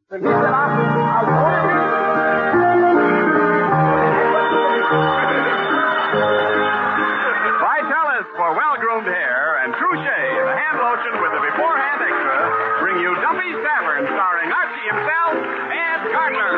And he said, I'll go with you. Vitalis for well-groomed hair and Trouchet, the hand lotion with the beforehand extra, bring you Duffy's Tavern, starring Archie himself, Ed Gardner.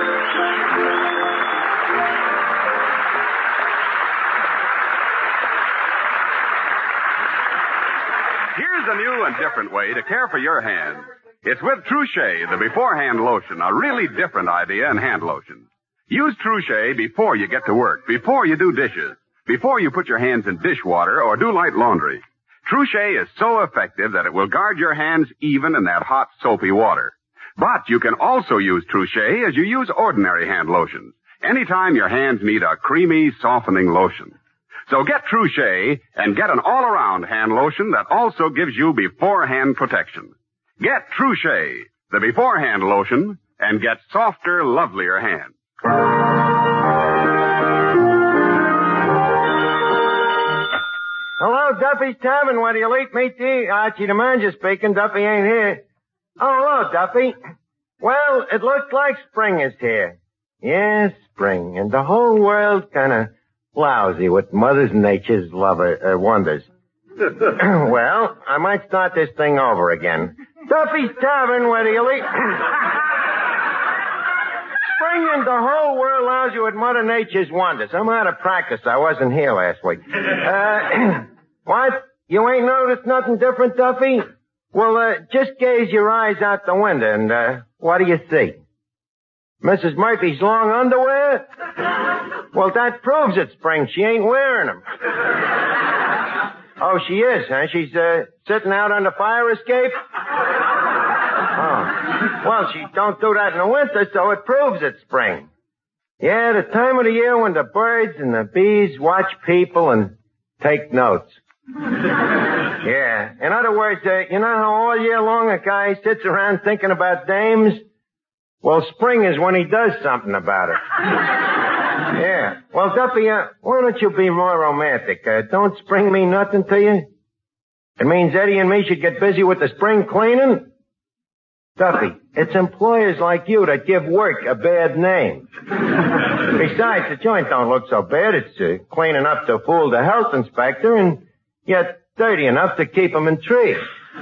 Here's a new and different way to care for your hands. It's with Trouchet, the beforehand lotion, a really different idea in hand lotions. Use Trouchet before you get to work, before you do dishes, before you put your hands in dishwater or do light laundry. Trouchet is so effective that it will guard your hands even in that hot, soapy water. But you can also use Trouchet as you use ordinary hand lotions, anytime your hands need a creamy, softening lotion. So get Trouchet and get an all-around hand lotion that also gives you beforehand protection. Get Trouchet, the beforehand lotion, and get softer, lovelier hands. Hello, Duffy's Tavern. Where do you leave me to eat? Archie the manager speaking. Duffy ain't here. Oh, hello, Duffy. Well, it looks like spring is here. Yes, spring. And the whole world's kind of lousy with Mother Nature's wonders. Well, I might start this thing over again. Duffy's Tavern, where do you leave? Spring and the whole world lousy with Mother Nature's wonders. I'm out of practice. I wasn't here last week. What? You ain't noticed nothing different, Duffy? Well, just gaze your eyes out the window and, what do you see? Mrs. Murphy's long underwear? Well, that proves it's spring. She ain't wearing them. Oh, she is, huh? She's, sitting out on the fire escape? Oh. Well, she don't do that in the winter, so it proves it's spring. Yeah, the time of the year when the birds and the bees watch people and take notes. Yeah. In other words, you know how all year long a guy sits around thinking about dames? Well, spring is when he does something about it. Yeah. Well, Duffy, why don't you be more romantic? Don't spring mean nothing to you? It means Eddie and me should get busy with the spring cleaning? Duffy, it's employers like you that give work a bad name. Besides, the joint don't look so bad. It's clean enough to fool the health inspector and yet dirty enough to keep him intrigued.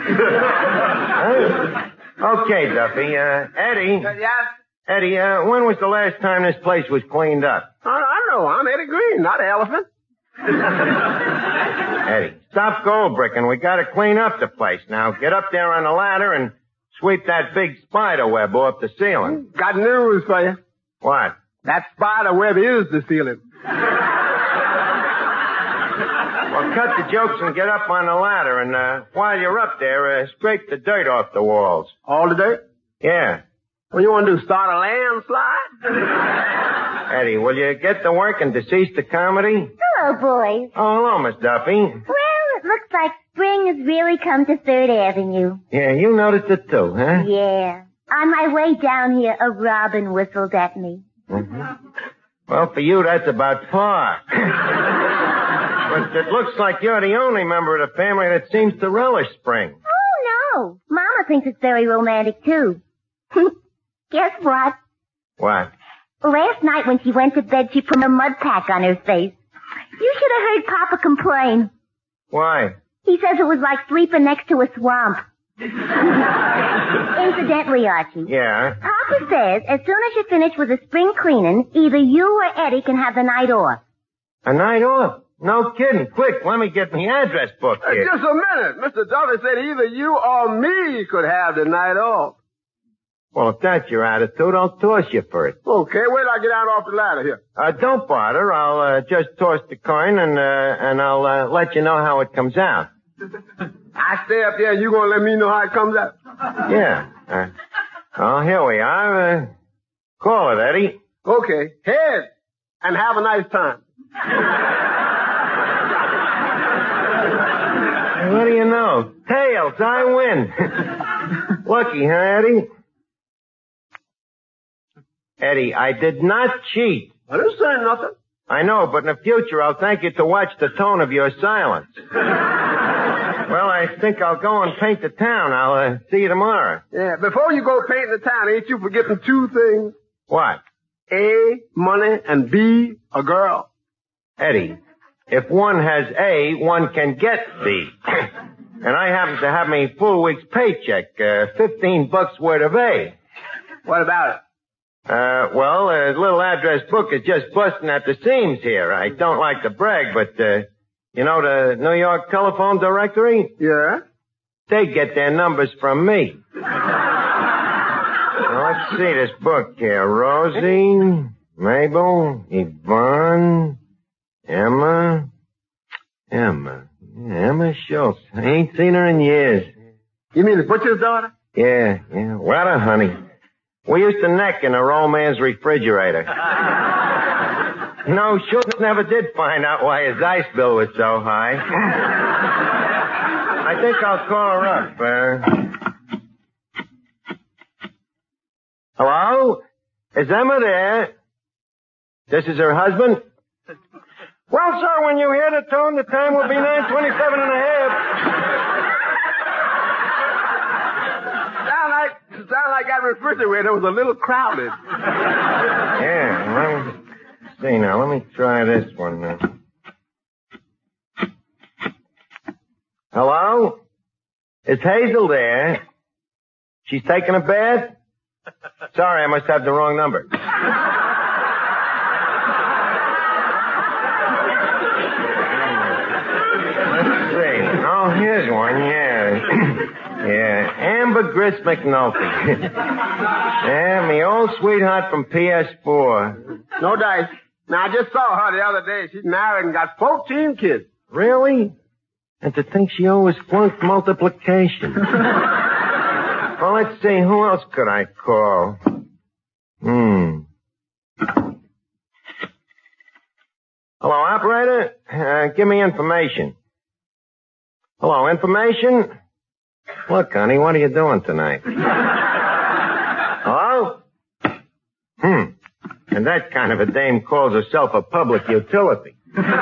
Okay, Duffy. Eddie. Yeah? Eddie, when was the last time this place was cleaned up? I don't know. I'm Eddie Green, not an elephant. Eddie, stop gold bricking. We gotta clean up the place now. Get up there on the ladder and sweep that big spider web off the ceiling. Got news for you. What? That spider web is the ceiling. Well, cut the jokes and get up on the ladder, and while you're up there, scrape the dirt off the walls. All the dirt? Yeah. What you want to do, start a landslide? Eddie, will you get to work and decease the comedy? Hello, boys. Oh, hello, Miss Duffy. Well, it looks like spring has really come to 3rd Avenue. Yeah, you noticed it too, huh? Yeah. On my way down here, a robin whistled at me. Mm-hmm. Well, for you, that's about par. But it looks like you're the only member of the family that seems to relish spring. Oh, no. Mama thinks it's very romantic, too. Guess what? What? Last night when she went to bed, she put a mud pack on her face. You should have heard Papa complain. Why? He says it was like sleeping next to a swamp. Incidentally, Archie. Yeah? Papa says as soon as you finish with the spring cleaning, either you or Eddie can have the night off. A night off? No kidding. Quick, let me get my address book here. Just a minute. Mr. Duffy said either you or me could have the night off. Well, if that's your attitude, I'll toss you first. Okay, wait till I get out off the ladder here. Don't bother. I'll just toss the coin and I'll let you know how it comes out. I stay up there and you gonna let me know how it comes out? Yeah. Oh, here we are. Call it, Eddie. Okay. Heads. And have a nice time. What do you know? Tails, I win. Lucky, huh, Eddie? Eddie, I did not cheat. I didn't say nothing. I know, but in the future I'll thank you to watch the tone of your silence. Well, I think I'll go and paint the town. I'll see you tomorrow. Yeah, before you go painting the town, ain't you forgetting two things? What? A, money, and B, a girl. Eddie, if one has A, one can get B. And I happen to have me full week's paycheck, $15 worth of A. What about it? Well, a little address book is just busting at the seams here. I don't like to brag, but, you know the New York telephone directory? Yeah? They get their numbers from me. Now, let's see this book here. Rosie, Mabel, Yvonne, Emma Schultz. I ain't seen her in years. You mean the butcher's daughter? Yeah. What a honey. We used to neck in her old man's refrigerator. No, Schultz never did find out why his ice bill was so high. I think I'll call her up. Hello? Is Emma there? This is her husband? Well, sir, when you hear the tone, the time will be 9:27 and a half. Sound like that refrigerator was a little crowded. Yeah, let me see now. Let me try this one now. Hello? Is Hazel there? She's taking a bath? Sorry, I must have the wrong number. Let's see. Oh, here's one, yeah. Yeah, Amber Gris McNulty. Yeah, me old sweetheart from PS4. No dice. Now, I just saw her the other day. She's married and got 14 kids. Really? And to think she always flunked multiplication. Well, let's see. Who else could I call? Hello, operator? Give me information. Hello, information? Look, honey, what are you doing tonight? Hello? And that kind of a dame calls herself a public utility.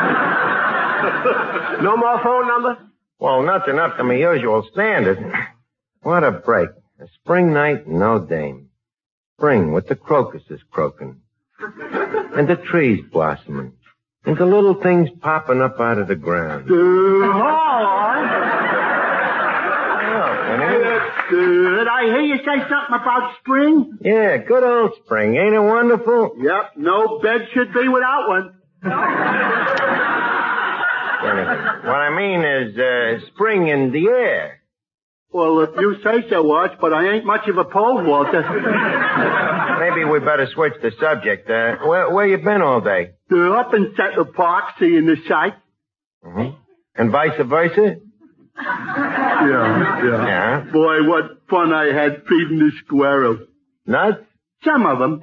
No more phone number? Well, nothing up to my usual standard. What a break. A spring night, no dame. Spring with the crocuses croaking. And the trees blossoming. And the little things popping up out of the ground. Did I hear you say something about spring? Yeah, good old spring. Ain't it wonderful? Yep, no bed should be without one. What I mean is, spring in the air. Well, if you say so, Watch, but I ain't much of a pole vaulter. Maybe we better switch the subject. Where you been all day? Up in Central Park, seeing the sights. Mm-hmm. And vice versa? Yeah. Boy, what fun I had feeding the squirrels. Nuts? Some of them.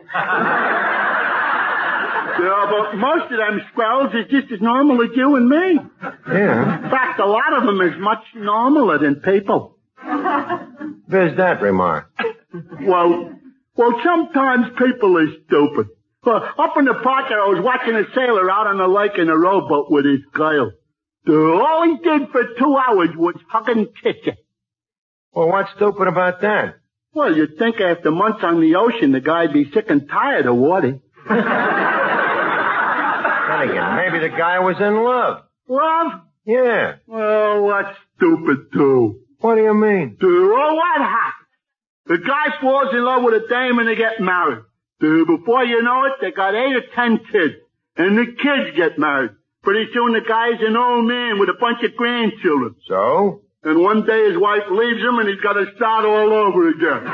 Yeah, but most of them squirrels is just as normal as you and me. Yeah. In fact, a lot of them is much normaler than people. There's that remark. Well, sometimes people are stupid. Up in the park, I was watching a sailor out on the lake in a rowboat with his girl. All he did for 2 hours was hug and kiss her. Well, what's stupid about that? Well, you'd think after months on the ocean, the guy'd be sick and tired of water. Then again, maybe the guy was in love. Love? Yeah. Well, that's stupid, too. What do you mean? What happened? The guy falls in love with a dame and they get married. Before you know it, they got 8 or 10 kids. And the kids get married. Pretty soon the guy's an old man with a bunch of grandchildren. So? And one day his wife leaves him and he's got to start all over again.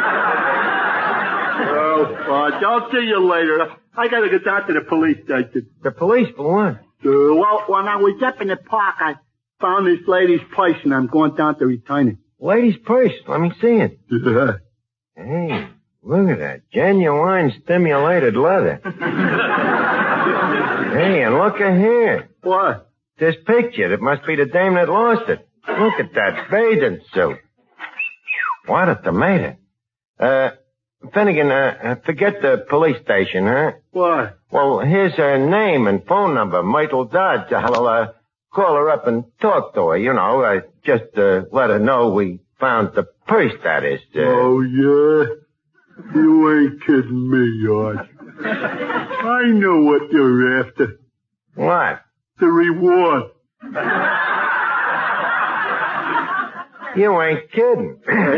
Well, I'll see you later. I got to get down to the police station. The police for what? Well, when I was up in the park, I found this lady's purse and I'm going down to return it. Lady's purse? Let me see it. Hey, look at that. Genuine stimulated leather. Hey, and look at here. What? This picture. It must be the dame that lost it. Look at that bathing suit. What a tomato. Finnegan, forget the police station, huh? What? Well, here's her name and phone number, Myrtle Dodge. I'll call her up and talk to her, just let her know we found the purse, that is. Oh, yeah? You ain't kidding me, Arch. I know what you're after. What? The reward. You ain't kidding.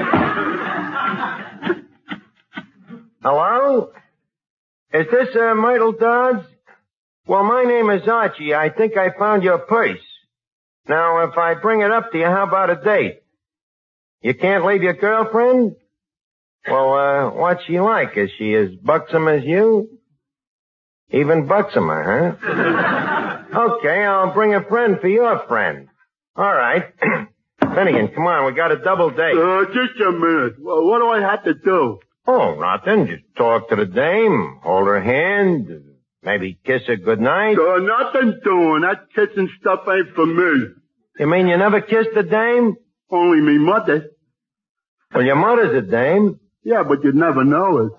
Hello? Is this Myrtle Dodds? Well, my name is Archie. I think I found your purse. Now, if I bring it up to you, how about a date? You can't leave your girlfriend? Well, what's she like? Is she as buxom as you? Even buxomer, huh? Okay, I'll bring a friend for your friend. All right. Finnegan, come on, we got a double date. Just a minute. Well, what do I have to do? Oh, nothing. Just talk to the dame, hold her hand, maybe kiss her goodnight. Nothing doing. That kissing stuff ain't for me. You mean you never kissed a dame? Only me mother. Well, your mother's a dame. Yeah, but you'd never know it.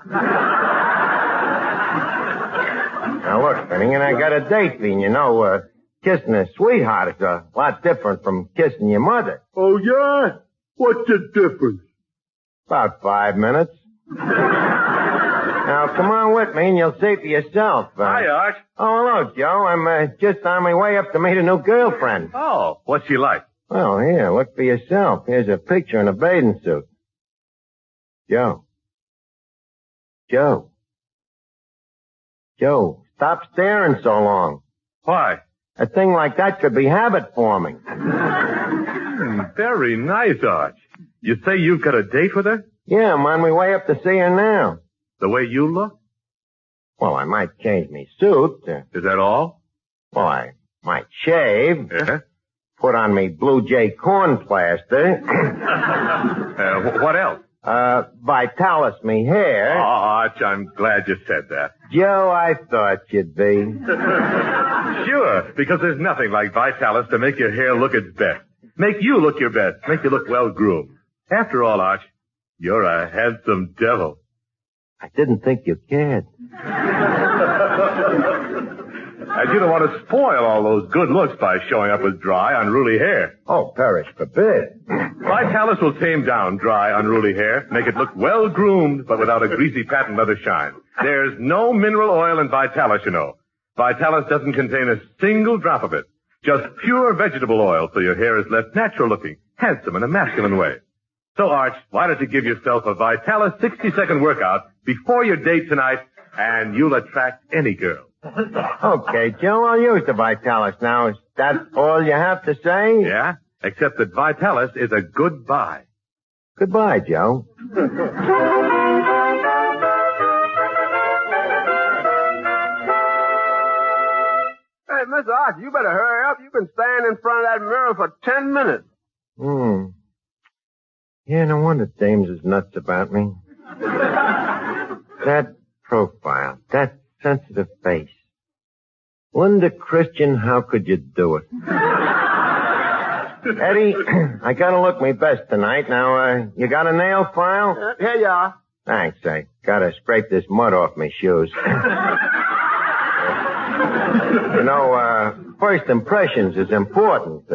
Now look, Finnegan, I got a date for you. Kissing a sweetheart is a lot different from kissing your mother. Oh, yeah? What's the difference? About 5 minutes. Now, come on with me and you'll see for yourself. Hi, Arch. Oh, hello, Joe. I'm just on my way up to meet a new girlfriend. Oh, what's she like? Well, here, look for yourself. Here's a picture in a bathing suit. Joe, stop staring so long. Why? A thing like that could be habit forming. Very nice, Arch. You say you've got a date with her? Yeah, I'm on my way up to see her now. The way you look? Well, I might change me suit. Is that all? Well, I might shave. Yeah. Put on me Blue Jay corn plaster. What else? Vitalis me hair. Oh, Arch, I'm glad you said that. Joe, I thought you'd be. Sure, because there's nothing like Vitalis to make your hair look its best. Make you look your best. Make you look well-groomed. After all, Arch, you're a handsome devil. I didn't think you cared. And you don't want to spoil all those good looks by showing up with dry, unruly hair. Oh, perish forbid. Vitalis will tame down dry, unruly hair, make it look well-groomed, but without a greasy patent leather shine. There's no mineral oil in Vitalis, Vitalis doesn't contain a single drop of it. Just pure vegetable oil, so your hair is left natural-looking, handsome in a masculine way. So, Arch, why don't you give yourself a Vitalis 60-second workout before your date tonight, and you'll attract any girl. Okay, Joe, I'll use the Vitalis now. Is that all you have to say? Yeah, except that Vitalis is a goodbye. Goodbye, Joe. Hey, Mr. Archie, you better hurry up. You've been standing in front of that mirror for 10 minutes. Yeah, no wonder Dames is nuts about me. That profile, that sensitive face. Linda Christian, how could you do it? Eddie, I gotta look my best tonight. Now, you got a nail file? Here you are. Thanks, I gotta scrape this mud off my shoes. First impressions is important.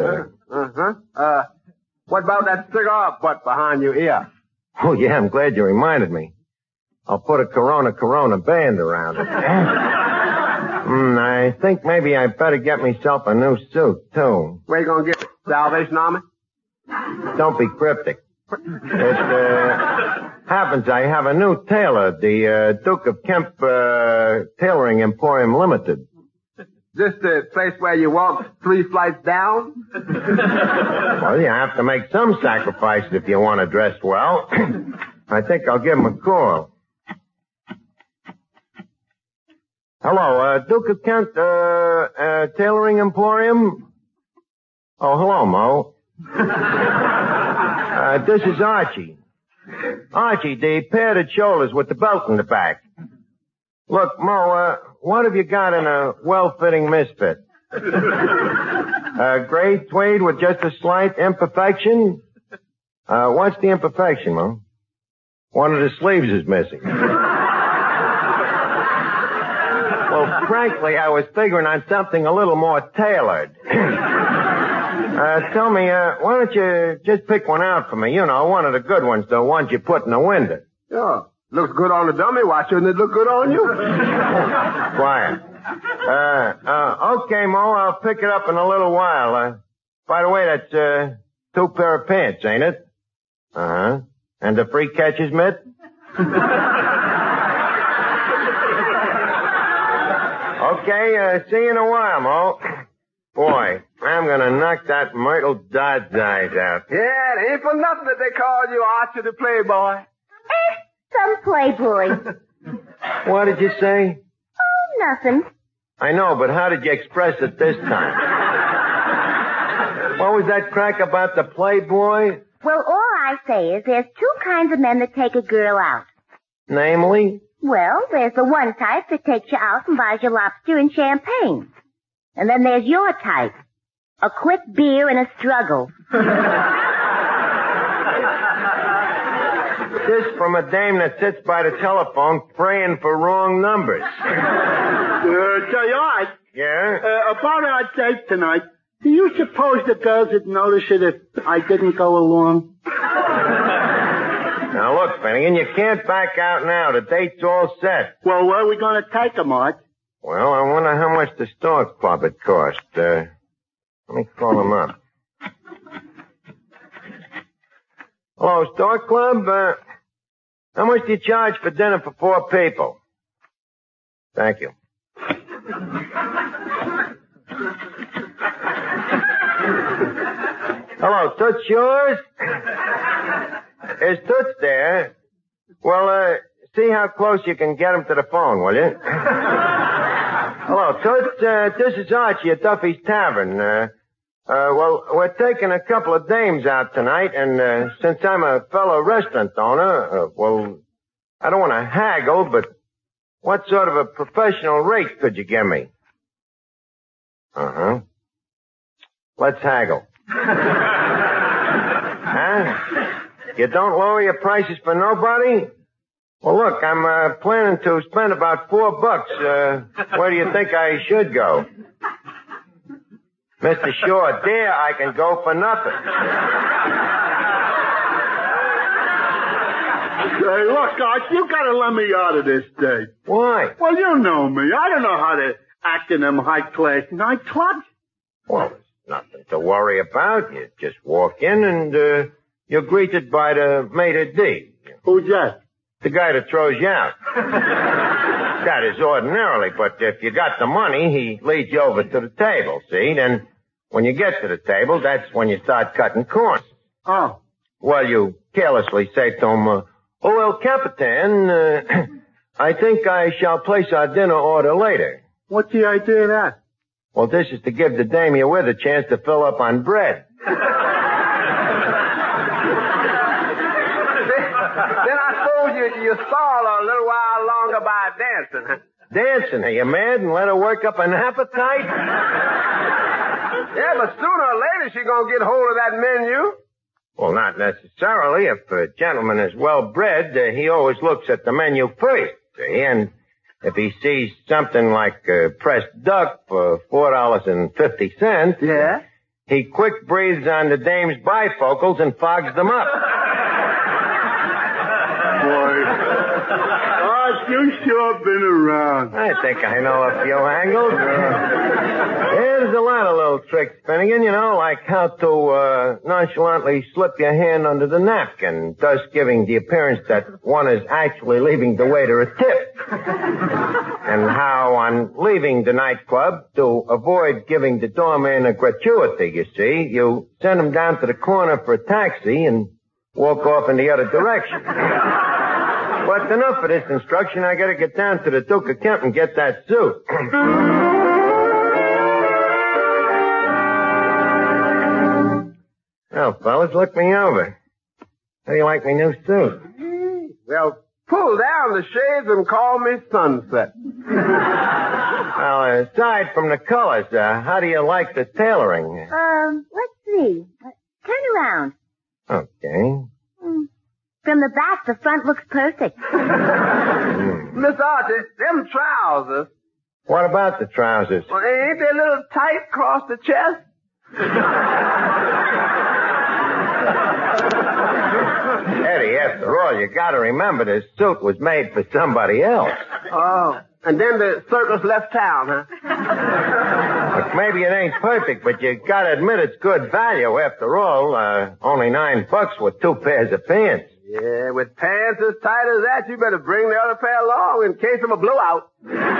What about that cigar butt behind your ear? Oh, yeah, I'm glad you reminded me. I'll put a Corona band around it. I think maybe I better get myself a new suit, too. Where you gonna get it? Salvation Army? Don't be cryptic. It happens I have a new tailor, the Duke of Kemp Tailoring Emporium Limited. This the place where you walk 3 flights down? Well, you have to make some sacrifices if you want to dress well. I think I'll give him a call. Hello, Duke of Kent, Tailoring Emporium? Oh, hello, Mo. This is Archie. Archie, the padded shoulders with the belt in the back. Look, Mo, what have you got in a well-fitting misfit? Gray tweed with just a slight imperfection? What's the imperfection, Mo? One of the sleeves is missing. Well, frankly, I was figuring on something a little more tailored. Tell me, why don't you just pick one out for me? You know, one of the good ones, the ones you put in the window. Yeah. Looks good on the dummy. Why shouldn't it look good on you? Quiet. Okay, Mo, I'll pick it up in a little while. By the way, that's, 2 pair of pants, ain't it? Uh-huh. And the free catcher's mitt? Okay, see you in a while, Mo. Boy, I'm gonna knock that Myrtle Dodd's eyes out. Yeah, it ain't for nothing that they call you Archie the Playboy. Some playboy. What did you say? Oh, nothing. I know, but how did you express it this time? What was that crack about the Playboy? Well, all I say is there's 2 kinds of men that take a girl out. Namely? Well, there's the one type that takes you out and buys you lobster and champagne. And then there's your type. A quick beer and a struggle. This from a dame that sits by the telephone praying for wrong numbers. Art. Yeah? About our date tonight, do you suppose the girls would notice it if I didn't go along? Now look, Finnegan, you can't back out now. The date's all set. Well, where are we going to take them, Art? Well, I wonder how much the Stork Club would cost. Let me call them up. Hello, Stork Club? How much do you charge for dinner for 4 people? Thank you. Hello, Toots yours? Is Toots there? Well, see how close you can get him to the phone, will you? Hello, Toots. This is Archie at Duffy's Tavern. Well, we're taking a couple of dames out tonight, and since I'm a fellow restaurant owner, well, I don't want to haggle, but what sort of a professional rate could you give me? Uh-huh. Let's haggle. Huh? You don't lower your prices for nobody? Well, look, I'm planning to spend about $4. Where do you think I should go? Mr. Shaw, there I can go for nothing. Hey, look, Art, you gotta let me out of this date. Why? Well, you know me. I don't know how to act in them high-class nightclubs. Well, there's nothing to worry about. You just walk in and you're greeted by the maitre d'. Who's that? The guy that throws you out. That is ordinarily, but if you got the money, he leads you over to the table, see? Then when you get to the table, that's when you start cutting corners. Oh. Well, you carelessly say to him, oh, well, Capitan, I think I shall place our dinner order later. What's the idea of that? Well, this is to give the dame you're with a chance to fill up on bread. Then I suppose you stall a little while longer by dancing, huh? Dancing? Are you mad and let her work up an appetite? Yeah, but sooner or later she's gonna get hold of that menu. Well, not necessarily. If a gentleman is well-bred, he always looks at the menu first, see? And if he sees something like pressed duck for $4.50... Yeah? He quick breathes on the dame's bifocals and fogs them up. Boy. Art, you sure been around. I think I know a few angles. There's a lot of little tricks, Finnegan, you know, like how to nonchalantly slip your hand under the napkin, thus giving the appearance that one is actually leaving the waiter a tip. And how on leaving the nightclub, to avoid giving the doorman a gratuity, you see, you send him down to the corner for a taxi and walk off in the other direction. But enough of this instruction. I gotta get down to the Duke of Kent and get that suit. Well, fellas, look me over. How do you like my new suit? Well, pull down the shades and call me Sunset. Well, aside from the colors, how do you like the tailoring? Let's see. Turn around. Okay. From the back, the front looks perfect. Miss Archie, them trousers. What about the trousers? Well, ain't they a little tight across the chest? Eddie, after all, you gotta remember this suit was made for somebody else. Oh, and then the circus left town, huh? Look, maybe it ain't perfect, but you gotta admit it's good value. After all, only $9 with 2 pairs of pants. Yeah, with pants as tight as that, you better bring the other pair along in case of a blowout.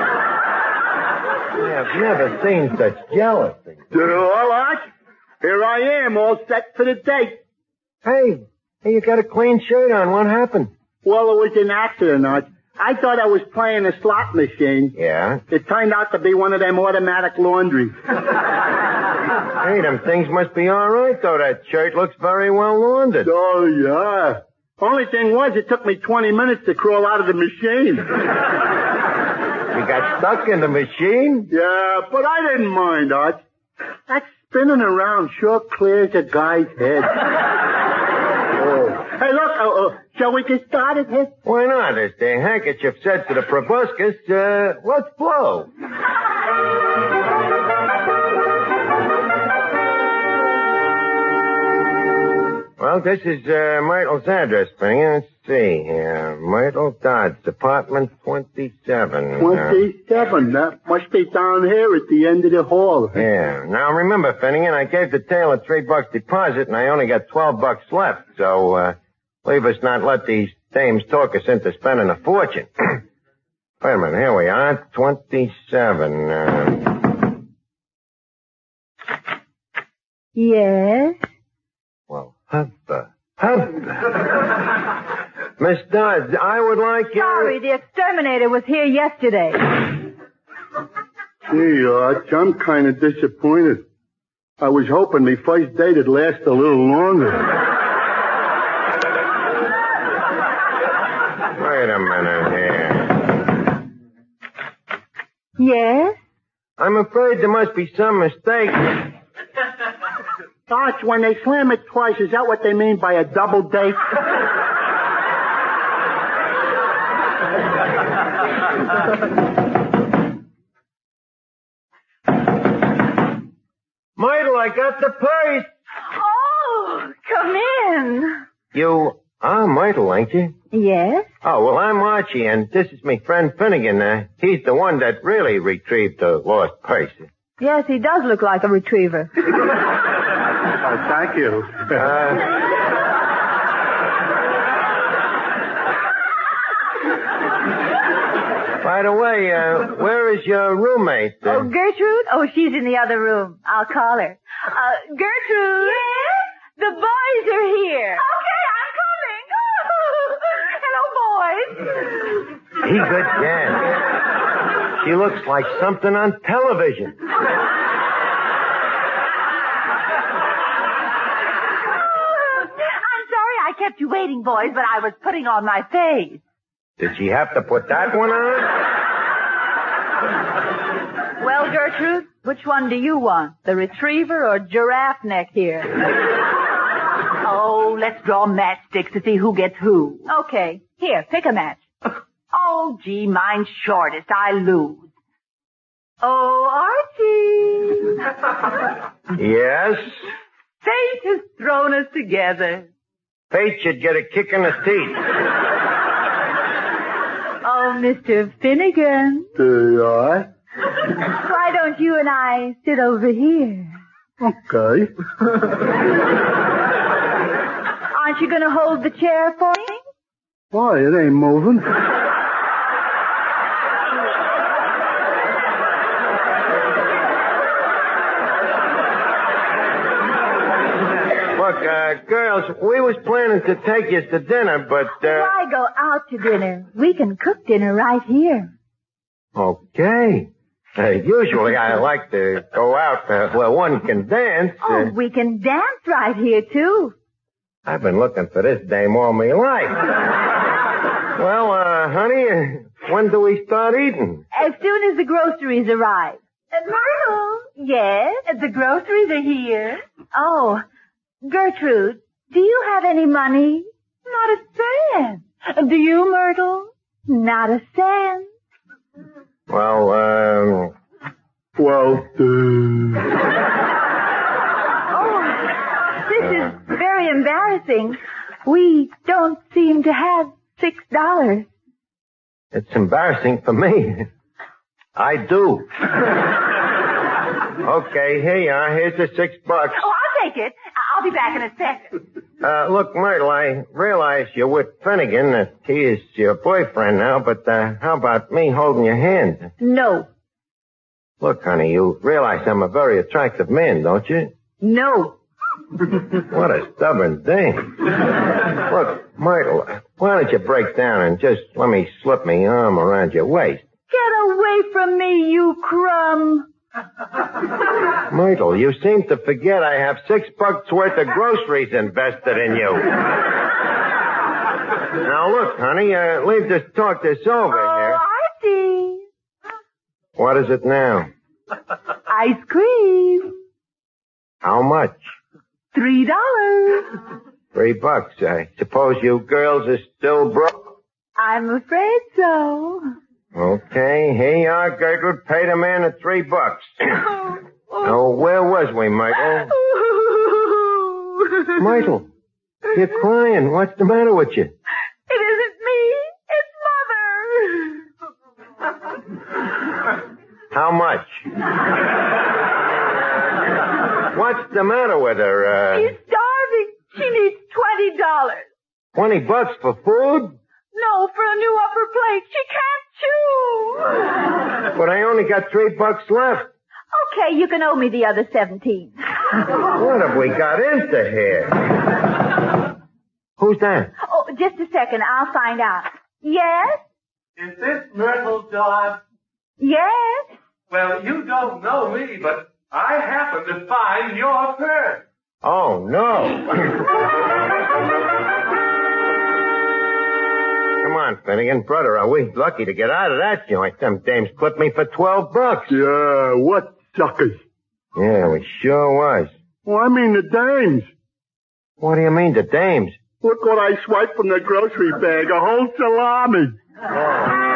Yeah, I've never seen such jealousy. All right. Here I am, all set for the date. Hey, you got a clean shirt on. What happened? Well, it was an accident, Arch. I thought I was playing a slot machine. Yeah? It turned out to be one of them automatic laundries. Hey, them things must be all right, though. That shirt looks very well laundered. Oh, yeah. Only thing was, it took me 20 minutes to crawl out of the machine. You got stuck in the machine? Yeah, but I didn't mind, Arch. That spinning around sure clears a guy's head. Hey, look, shall we get started here? Why not? As the handkerchief said to the proboscis, let's blow. Well, this is Myrtle's address, Penny. Let's see here. Myrtle Dodds, apartment 27. 27? That must be down here at the end of the hall. Yeah. Now, remember, Finnegan, I gave the tailor $3 deposit, and I only got $12 left, so leave us not let these dames talk us into spending a fortune. Wait a minute. Here we are, 27. Yes? Well, hubba. Miss Dodds, I would like you... Sorry, the exterminator was here yesterday. Gee, Arch, I'm kind of disappointed. I was hoping my first date would last a little longer. Wait a minute here. Yes? I'm afraid there must be some mistake. Arch, when they slam it twice, is that what they mean by a double date? Myrtle, I got the purse. Oh, come in. You are Myrtle, ain't you? Yes? Oh, well, I'm Archie, and this is my friend Finnegan. He's the one that really retrieved the lost purse. Yes, he does look like a retriever. Thank you. By the way, where is your roommate? Oh, Gertrude? Oh, she's in the other room. I'll call her. Gertrude? Yes? The boys are here. Okay, I'm coming. Hello, boys. He good Dan. She looks like something on television. I kept you waiting, boys, but I was putting on my face. Did she have to put that one on? Well, Gertrude, which one do you want? The retriever or giraffe neck here? Oh, let's draw matchsticks to see who gets who. Okay. Here, pick a match. Oh, gee, mine's shortest. I lose. Oh, Archie. Yes? Fate has thrown us together. Fate should get a kick in the teeth. Oh, Mr. Finnegan. Yeah? Why don't you and I sit over here? Okay. Aren't you going to hold the chair for me? Why, it ain't moving. Look, girls, we was planning to take you to dinner, but, Why go out to dinner? We can cook dinner right here. Okay. Usually I like to go out where one can dance. Oh, we can dance right here, too. I've been looking for this dame all my life. Well, honey, when do we start eating? As soon as the groceries arrive. Myrtle? Yes? The groceries are here. Oh, Gertrude, do you have any money? Not a cent. Do you, Myrtle? Not a cent. Well, very embarrassing. We don't seem to have $6. It's embarrassing for me. I do. Okay, here you are. Here's the $6. Oh, I'll take it. I'll be back in a second. Look, Myrtle, I realize you're with Finnegan, that he is your boyfriend now, but how about me holding your hand? No. Look, honey, you realize I'm a very attractive man, don't you? No. What a stubborn thing. Look, Myrtle, why don't you break down and just let me slip my arm around your waist? Get away from me, you crumb. Myrtle, you seem to forget I have $6 worth of groceries invested in you. Now look, honey, leave this talk this over here. Oh, I see. What is it now? Ice cream. How much? $3. $3. I suppose you girls are still broke. I'm afraid so. Okay, here you are, Gertrude. Pay the man the $3. Oh, where was we, Myrtle? Myrtle, you're crying. What's the matter with you? It isn't me. It's Mother. How much? What's the matter with her? She's starving. She needs $20. $20 for food? No, for a new upper plate. She can't chew. But I only got $3 left. Okay, you can owe me the other 17. What have we got into here? Who's that? Oh, just a second. I'll find out. Yes? Is this Myrtle Dodd? Yes? Well, you don't know me, but I happen to find your purse. Oh, no. Come on, Finnegan. Brother, are we lucky to get out of that joint? Them dames clipped me for $12. Yeah, what suckers? Yeah, we sure was. Well, I mean the dames. What do you mean, the dames? Look what I swiped from the grocery bag, a whole salami. Oh.